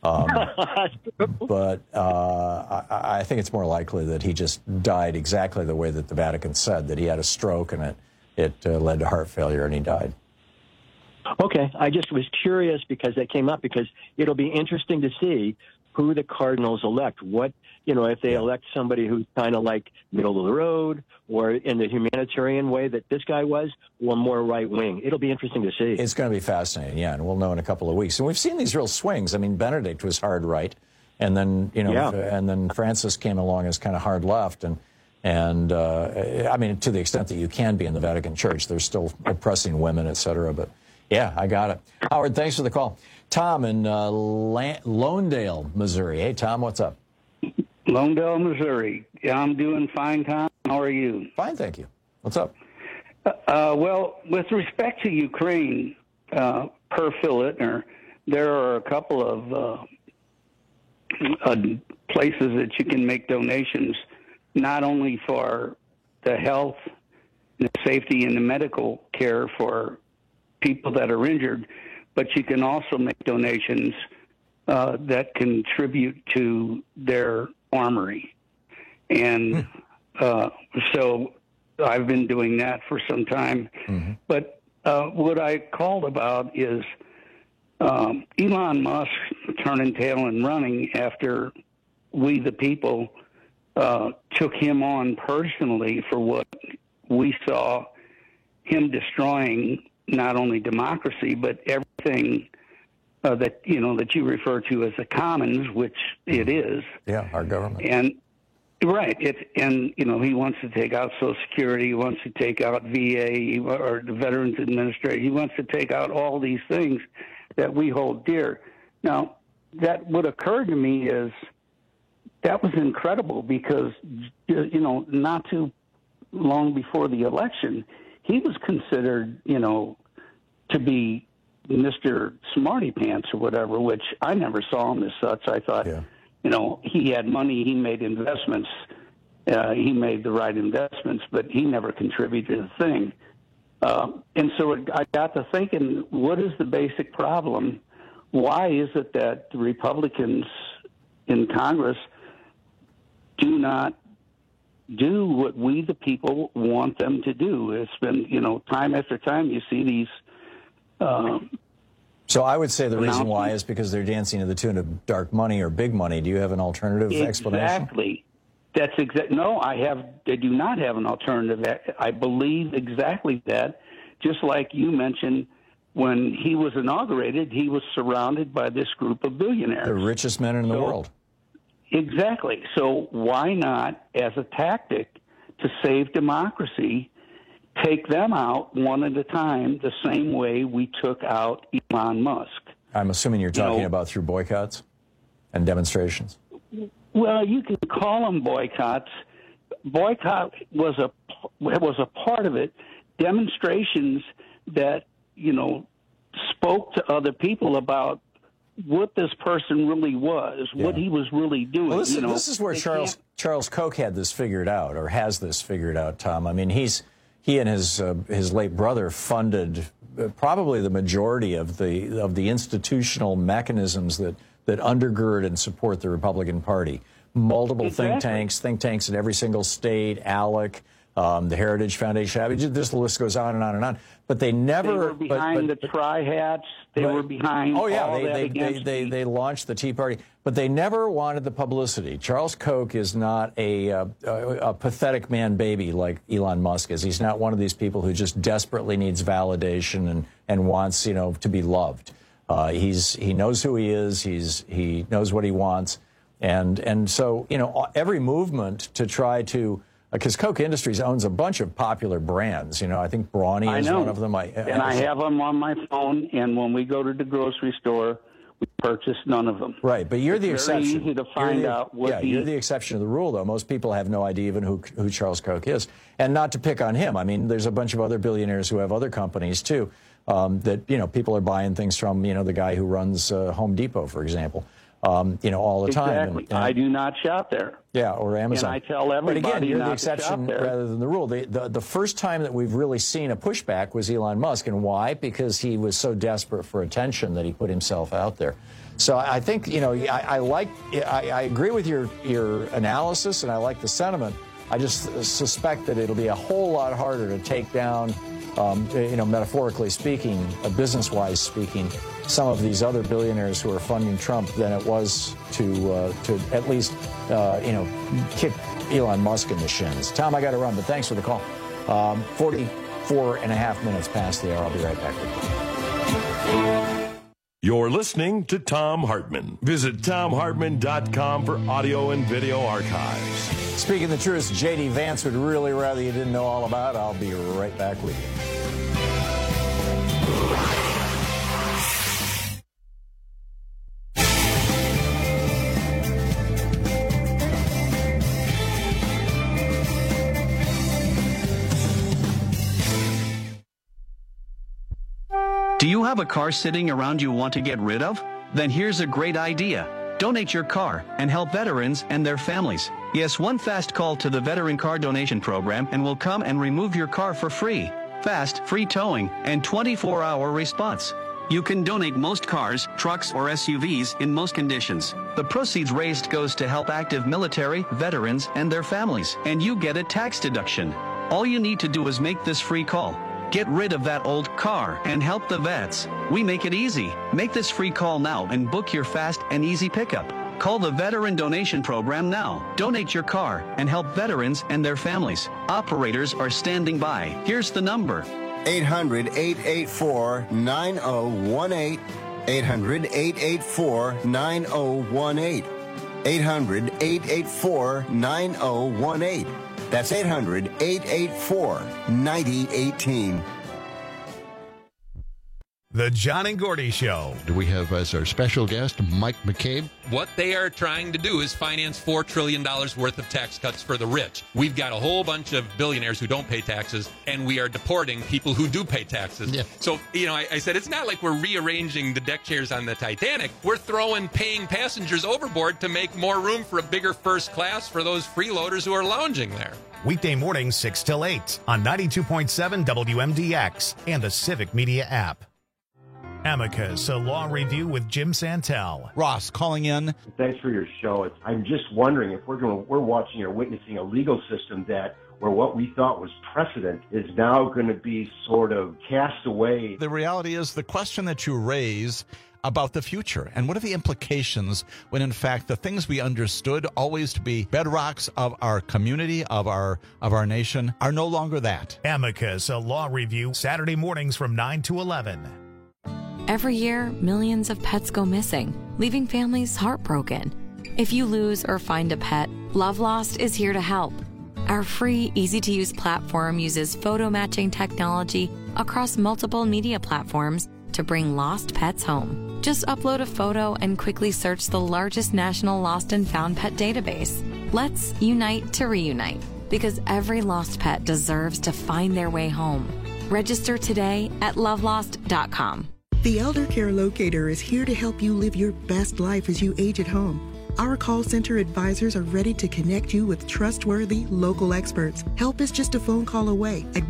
But I think it's more likely that he just died exactly the way that the Vatican said, that he had a stroke and it led to heart failure and he died. Okay, I just was curious because that came up, because it'll be interesting to see who the Cardinals elect. What, if they elect somebody who's kind of like middle of the road or in the humanitarian way that this guy was, or more right wing. It'll be interesting to see. It's going to be fascinating, yeah, and we'll know in a couple of weeks. And we've seen these real swings. I mean, Benedict was hard right, and then and then Francis came along as kind of hard left, and I mean, to the extent that you can be in the Vatican Church, they're still oppressing women, et cetera. But yeah, I got it. Howard, thanks for the call. Tom in Lawndale, Missouri. Hey, Tom, what's up? Lawndale, Missouri. Yeah, I'm doing fine, Tom. How are you? Fine, thank you. What's up? Well, with respect to Ukraine, per Phil Ittner, there are a couple of places that you can make donations, not only for the health, the safety, and the medical care for people that are injured, but you can also make donations that contribute to their armory. And so I've been doing that for some time. Mm-hmm. But what I called about is Elon Musk turning tail and running after we, the people, took him on personally for what we saw him destroying, not only democracy, but everything that you refer to as the commons, which it is. Yeah, our government. And right, he wants to take out Social Security, he wants to take out VA or the Veterans Administration, he wants to take out all these things that we hold dear. Now, that what occurred to me is that was incredible because not too long before the election, he was considered to be Mr. Smarty Pants or whatever, which I never saw him as such. I thought, he had money, he made investments, he made the right investments, but he never contributed a thing. And so I got to thinking, what is the basic problem? Why is it that the Republicans in Congress do not do what we, the people, want them to do? It's been, time after time you see these. So I would say the reason why is because they're dancing to the tune of dark money or big money. Do you have an alternative explanation? Exactly. That's exact. No, I do not have an alternative. I believe exactly that. Just like you mentioned, when he was inaugurated, he was surrounded by this group of billionaires. The richest men in the world. Exactly. So why not, as a tactic to save democracy, take them out one at a time the same way we took out Elon Musk? I'm assuming you're talking about through boycotts and demonstrations. Well, you can call them boycotts. Boycott was a part of it. Demonstrations that, spoke to other people about what this person really was, what he was really doing. Well, this is where Charles Koch had this figured out, or has this figured out, Tom. I mean, he and his late brother funded probably the majority of the institutional mechanisms that undergird and support the Republican Party. Multiple think tanks in every single state, ALEC, the Heritage Foundation. I mean, this list goes on and on and on. But they never. They were behind the Tri-Hats. They were behind. Oh yeah, all that they launched the Tea Party, but they never wanted the publicity. Charles Koch is not a pathetic man baby like Elon Musk is. He's not one of these people who just desperately needs validation and wants to be loved. He knows who he is. He knows what he wants, and so every movement to try to. Because Koch Industries owns a bunch of popular brands. I think Brawny is one of them. I have them on my phone, and when we go to the grocery store, We purchased none of them. Right, but you're the exception. Very easy to find out what you're the exception to the rule, though. Most people have no idea even who Charles Koch is. And not to pick on him. I mean, there's a bunch of other billionaires who have other companies, too, that, people are buying things from, the guy who runs Home Depot, for example, all the time. Exactly. And I do not shop there. Yeah, or Amazon. And I tell everybody but again, you're not the exception to shop there. rather than the rule. The first time that we've really seen a pushback was Elon Musk. And why? Because he was so desperate for attention that he put himself out there. So I think, I agree with your analysis, and I like the sentiment. I just suspect that it'll be a whole lot harder to take down, metaphorically speaking, business-wise speaking, some of these other billionaires who are funding Trump than it was to at least, kick Elon Musk in the shins. Tom, I got to run, but thanks for the call. 44 and a half minutes past the hour. I'll be right back with you. You're listening to Thom Hartmann. Visit ThomHartmann.com for audio and video archives. Speaking the truth, J.D. Vance would really rather you didn't know all about. I'll be right back with you. Do you have a car sitting around you want to get rid of? Then here's a great idea. Donate your car and help veterans and their families. Yes, one fast call to the Veteran Car Donation Program and we'll come and remove your car for free. Fast, free towing, and 24-hour response. You can donate most cars, trucks, or SUVs in most conditions. The proceeds raised goes to help active military, veterans, and their families. And you get a tax deduction. All you need to do is make this free call. Get rid of that old car and help the vets. We make it easy. Make this free call now and book your fast and easy pickup. Call the Veteran Donation Program now. Donate your car and help veterans and their families. Operators are standing by. Here's the number. 800-884-9018. 800-884-9018. 800-884-9018. That's 800-884-9018. The John and Gordy Show. Do we have as our special guest Mike McCabe? What they are trying to do is finance $4 trillion worth of tax cuts for the rich. We've got a whole bunch of billionaires who don't pay taxes, and we are deporting people who do pay taxes. Yeah. So, I said it's not like we're rearranging the deck chairs on the Titanic. We're throwing paying passengers overboard to make more room for a bigger first class for those freeloaders who are lounging there. Weekday mornings 6 till 8 on 92.7 WMDX and the Civic Media app. Amicus, a law review with Jim Santel. Ross calling in. Thanks for your show. I'm just wondering if we're watching or witnessing a legal system where what we thought was precedent is now going to be sort of cast away. The reality is the question that you raise about the future and what are the implications when in fact the things we understood always to be bedrocks of our community, of our nation, are no longer that. Amicus, a law review, Saturday mornings from 9 to 11. Every year, millions of pets go missing, leaving families heartbroken. If you lose or find a pet, Love Lost is here to help. Our free, easy-to-use platform uses photo matching technology across multiple media platforms to bring lost pets home. Just upload a photo and quickly search the largest national lost and found pet database. Let's unite to reunite, because every lost pet deserves to find their way home. Register today at lovelost.com. The Elder Care Locator is here to help you live your best life as you age at home. Our call center advisors are ready to connect you with trustworthy local experts. Help is just a phone call away at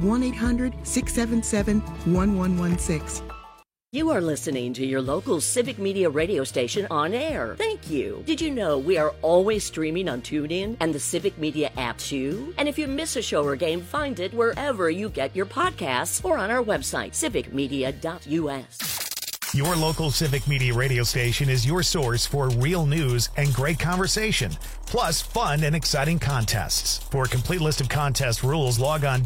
1-800-677-1116. You are listening to your local Civic Media radio station on air. Thank you. Did you know we are always streaming on TuneIn and the Civic Media app too? And if you miss a show or game, find it wherever you get your podcasts or on our website, civicmedia.us. Your local Civic Media radio station is your source for real news and great conversation, plus fun and exciting contests. For a complete list of contest rules, log on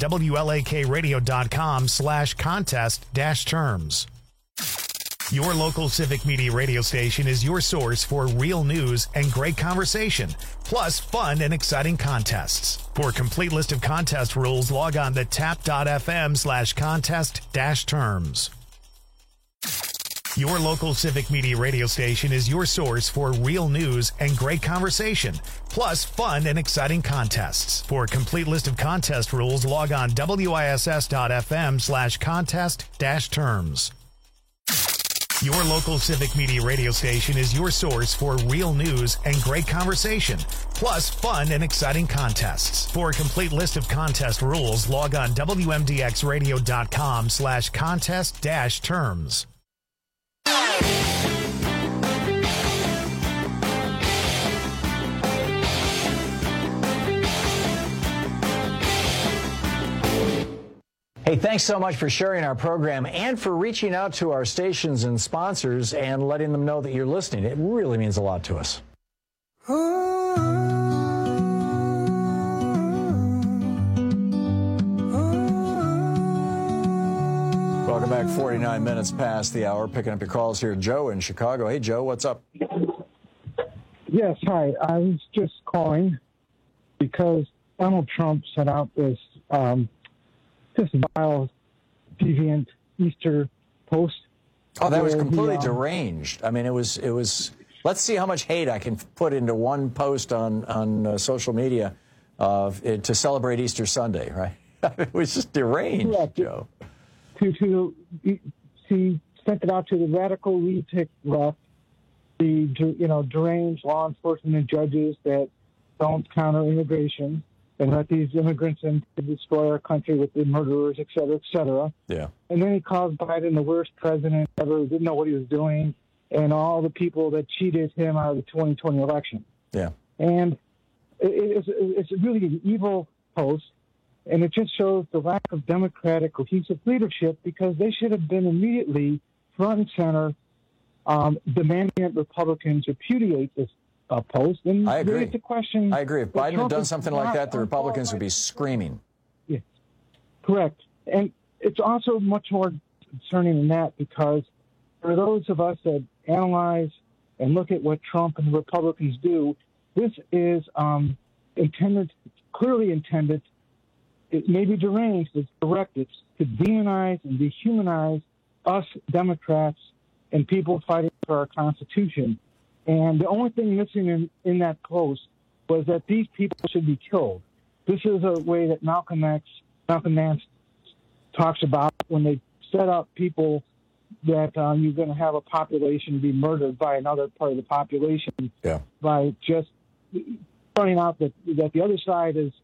WLAKradio.com/contest-terms. Your local Civic Media radio station is your source for real news and great conversation, plus fun and exciting contests. For a complete list of contest rules, log on to tap.fm/contest-terms. Your local Civic Media radio station is your source for real news and great conversation, plus fun and exciting contests. For a complete list of contest rules, log on wiss.fm/contest-terms. Your local Civic Media radio station is your source for real news and great conversation, plus fun and exciting contests. For a complete list of contest rules, log on wmdxradio.com/contest-terms. Hey, thanks so much for sharing our program and for reaching out to our stations and sponsors and letting them know that you're listening. It really means a lot to us. Welcome back. 49 minutes past the hour. Picking up your calls here. Joe in Chicago. Hey, Joe, what's up? Yes, hi. I was just calling because Donald Trump set out this just vile, deviant Easter post. Oh, that was completely deranged. I mean, it was. Let's see how much hate I can put into one post on social media to celebrate Easter Sunday, right? It was just deranged, correct. Joe. He sent it out to the radical lunatic left, the deranged law enforcement and judges that don't counter immigration and let these immigrants in to destroy our country with the murderers, et cetera, et cetera. Yeah. And then he called Biden the worst president ever, didn't know what he was doing, and all the people that cheated him out of the 2020 election. Yeah. And it's really an evil post, and it just shows the lack of democratic cohesive leadership because they should have been immediately front and center demanding that Republicans repudiate this post. And I agree. The question, I agree. If Biden had done something like that, the Republicans would be screaming. Yeah, correct. And it's also much more concerning than that because for those of us that analyze and look at what Trump and the Republicans do, this is clearly intended, it may be deranged, it's directed to demonize and dehumanize us Democrats and people fighting for our Constitution. And the only thing missing in that post was that these people should be killed. This is a way that Malcolm Nance talks about when they set up people that you're going to have a population be murdered by another part of the population by just pointing out that the other side is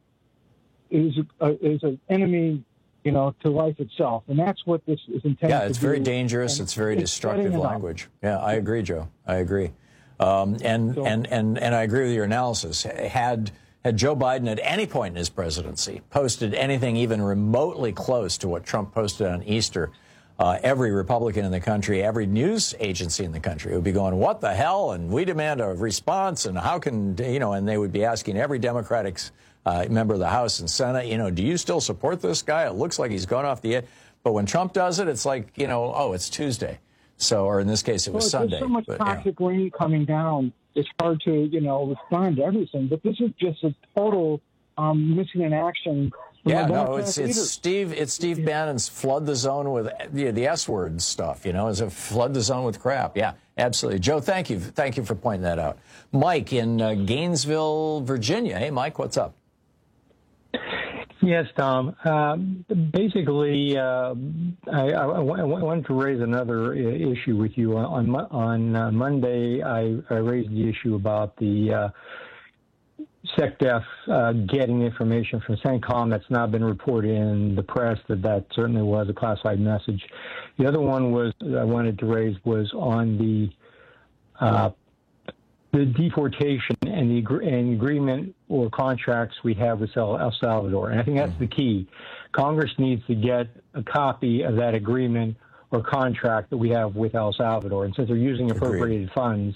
an enemy, to life itself, and that's what this is intended to do. Yeah, it's very dangerous. It's very destructive language. Yeah, I agree, Joe. I agree. And I agree with your analysis. Had Joe Biden at any point in his presidency posted anything even remotely close to what Trump posted on Easter, every Republican in the country, every news agency in the country would be going, what the hell? And we demand a response. And how can, and they would be asking every Democratic member of the House and Senate, do you still support this guy? It looks like he's gone off the edge. But when Trump does it, it's like, it's Tuesday. So, or in this case, it was Sunday. There's so much toxic rain coming down. It's hard to, respond to everything. But this is just a total missing in action. Yeah, no, it's Steve Bannon's flood the zone with the S word stuff. Is a flood the zone with crap. Yeah, absolutely. Joe, thank you for pointing that out. Mike in Gainesville, Virginia. Hey, Mike, what's up? Yes, Tom. Basically, I wanted to raise another issue with you. On Monday, I raised the issue about the SecDef getting information from CENTCOM that's now been reported in the press that certainly was a classified message. The other one I wanted to raise was on the deportation and the agreement or contracts we have with El Salvador. And I think that's the key. Congress needs to get a copy of that agreement or contract that we have with El Salvador. And since they're using appropriated funds,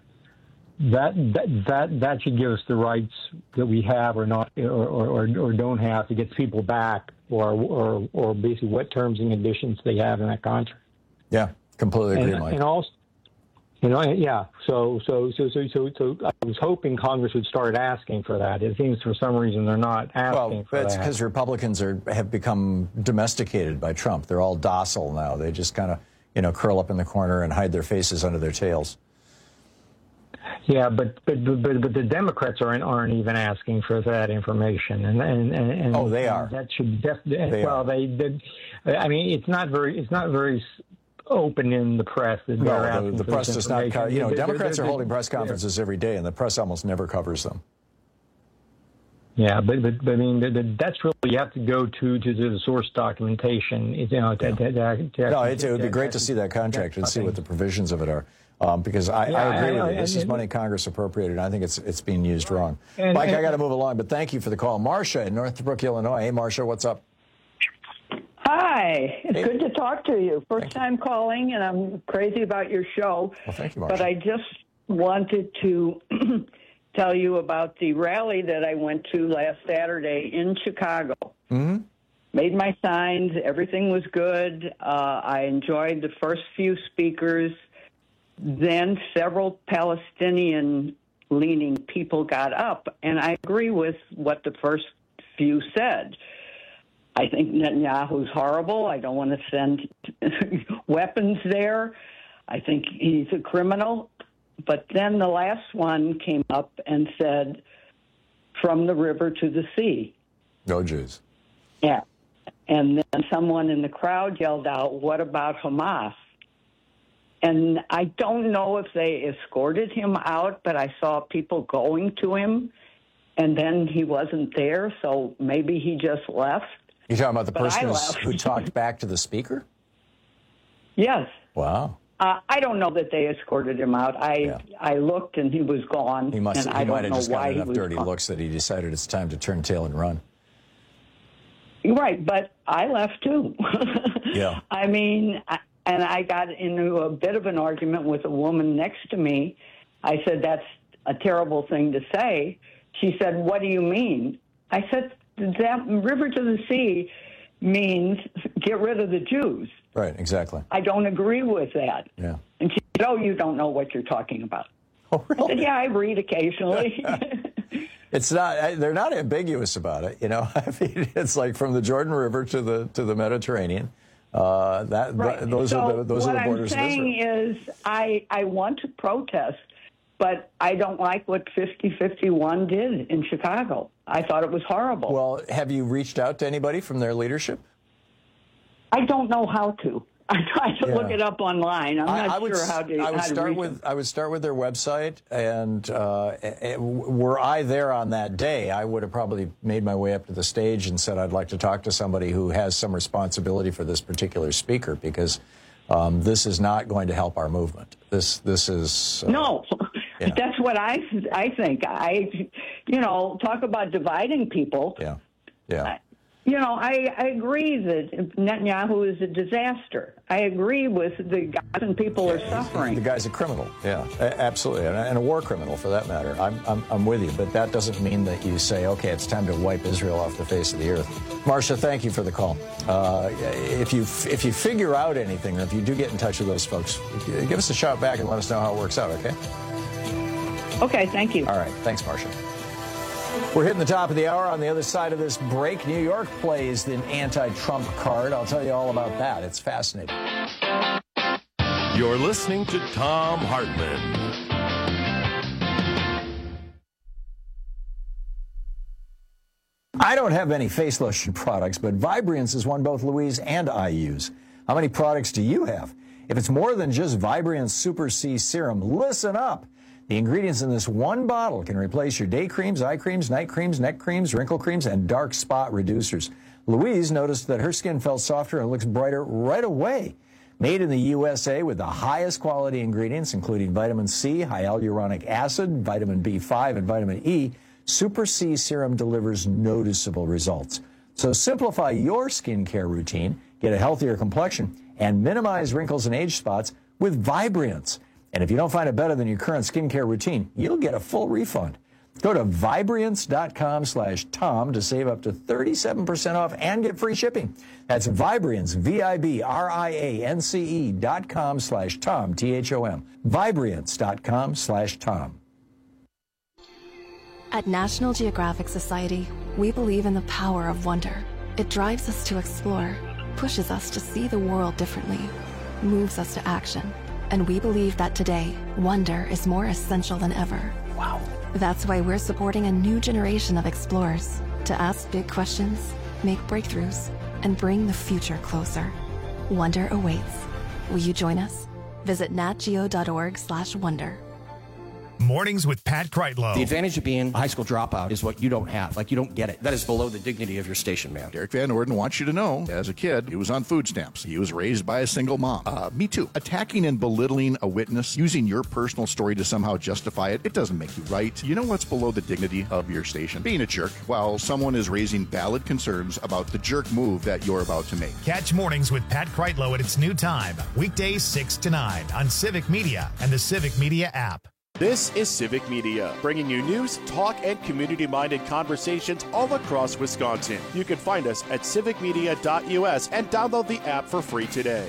that should give us the rights that we have or not or don't have to get people back or basically what terms and conditions they have in that contract. Yeah, completely agree, Mike. And also, yeah. So I was hoping Congress would start asking for that. It seems for some reason they're not asking for that. Well, it's because Republicans have become domesticated by Trump. They're all docile now. They just kind of curl up in the corner and hide their faces under their tails. Yeah, but the Democrats aren't even asking for that information, and oh, they are. That should definitely. I mean, it's not very open in the press. No, the press does not. Democrats are holding press conferences every day, and the press almost never covers them. Yeah, but I mean, that's really, you have to go to the source documentation. No, it would be great to see that contract and see what the provisions of it are. Because I agree with you. This is money Congress appropriated, and I think it's being used wrong. Mike, I got to move along, but thank you for the call. Marcia in Northbrook, Illinois. Hey, Marcia, what's up? Hi. It's good to talk to you. First time calling, and I'm crazy about your show. Well, thank you, Marcia. But I just wanted to tell you about the rally that I went to last Saturday in Chicago. Mm-hmm. Made my signs. Everything was good. I enjoyed the first few speakers. Then several Palestinian-leaning people got up, and I agree with what the first few said. I think Netanyahu's horrible. I don't want to send weapons there. I think he's a criminal. But then the last one came up and said, from the river to the sea. Oh, jeez. Yeah. And then someone in the crowd yelled out, what about Hamas? And I don't know if they escorted him out, but I saw people going to him, and then he wasn't there, so maybe he just left. You're talking about the person who talked back to the speaker? Yes. Wow. I don't know that they escorted him out. I looked, and he was gone. He might have just got enough dirty looks that he decided it's time to turn tail and run. Right, but I left, too. Yeah. I mean... And I got into a bit of an argument with a woman next to me. I said, that's a terrible thing to say. She said, what do you mean? I said, that river to the sea means get rid of the Jews. Right, exactly. I don't agree with that. Yeah. And she said, oh, you don't know what you're talking about. Oh, really? I said, yeah, I read occasionally. It's not. They're not ambiguous about it. I mean, it's like from the Jordan River to the Mediterranean. Those are the borders of Israel. What I'm saying is I want to protest, but I don't like what 5051 did in Chicago. I thought it was horrible. Well, have you reached out to anybody from their leadership? I don't know how to. I tried to look it up online. I'm not sure how to. I would start with their website, and were I there on that day, I would have probably made my way up to the stage and said I'd like to talk to somebody who has some responsibility for this particular speaker, because this is not going to help our movement. This is no. That's what I think. Talk about dividing people. Yeah. Yeah. I agree that Netanyahu is a disaster. I agree with the Gazan people are suffering. The guy's a criminal, yeah, absolutely, and a war criminal for that matter. I'm with you, but that doesn't mean that you say, okay, it's time to wipe Israel off the face of the earth. Marcia, thank you for the call. If you figure out anything, or if you do get in touch with those folks, give us a shout back and let us know how it works out, okay? Okay, thank you. All right, thanks, Marcia. We're hitting the top of the hour. On the other side of this break, New York plays an anti-Trump card. I'll tell you all about that. It's fascinating. You're listening to Thom Hartmann. I don't have any face lotion products, but Vibriance is one both Louise and I use. How many products do you have? If it's more than just Vibriance Super C Serum, listen up. The ingredients in this one bottle can replace your day creams, eye creams, night creams, neck creams, wrinkle creams, and dark spot reducers. Louise noticed that her skin felt softer and looks brighter right away. Made in the USA with the highest quality ingredients, including vitamin C, hyaluronic acid, vitamin B5, and vitamin E, Super C Serum delivers noticeable results. So simplify your skincare routine, get a healthier complexion, and minimize wrinkles and age spots with Vibriance. And if you don't find it better than your current skincare routine, you'll get a full refund. Go to Vibriance.com/Tom to save up to 37% off and get free shipping. That's Vibriance, Vibriance.com/Tom, THOM. Vibriance.com/Tom. At National Geographic Society, we believe in the power of wonder. It drives us to explore, pushes us to see the world differently. moves us to action. And we believe that today, wonder is more essential than ever. Wow. That's why we're supporting a new generation of explorers to ask big questions, make breakthroughs, and bring the future closer. Wonder awaits. Will you join us? Visit natgeo.org/wonder. Mornings with Pat Kreitlow. The advantage of being a high school dropout is what you don't have. Like, you don't get it. That is below the dignity of your station, man. Derek Van Orden wants you to know, as a kid, he was on food stamps. He was raised by a single mom. Me too. Attacking and belittling a witness, using your personal story to somehow justify it, it doesn't make you right. You know what's below the dignity of your station? Being a jerk while someone is raising valid concerns about the jerk move that you're about to make. Catch Mornings with Pat Kreitlow at its new time, weekdays 6 to 9 on Civic Media and the Civic Media app. This is Civic Media, bringing you news, talk, and community-minded conversations all across Wisconsin. You can find us at civicmedia.us and download the app for free today.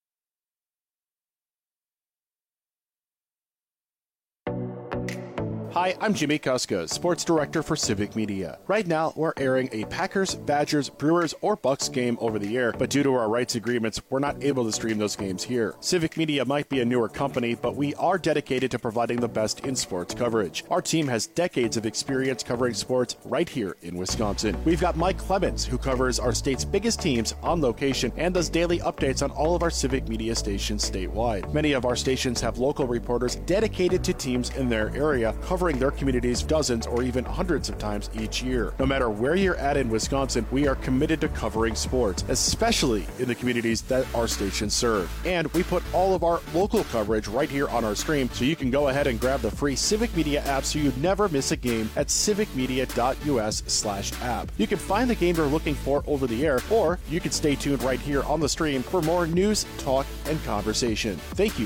Hi, I'm Jimmy Kuska, Sports Director for Civic Media. Right now, we're airing a Packers, Badgers, Brewers, or Bucks game over the air, but due to our rights agreements, we're not able to stream those games here. Civic Media might be a newer company, but we are dedicated to providing the best in sports coverage. Our team has decades of experience covering sports right here in Wisconsin. We've got Mike Clemens, who covers our state's biggest teams on location and does daily updates on all of our Civic Media stations statewide. Many of our stations have local reporters dedicated to teams in their area, covering their communities dozens or even hundreds of times each year. No matter where you're at in Wisconsin, we are committed to covering sports, especially in the communities that our stations serve. And we put all of our local coverage right here on our stream, so you can go ahead and grab the free Civic Media app so you never miss a game at civicmedia.us/app. You can find the game you're looking for over the air, or you can stay tuned right here on the stream for more news, talk, and conversation. Thank you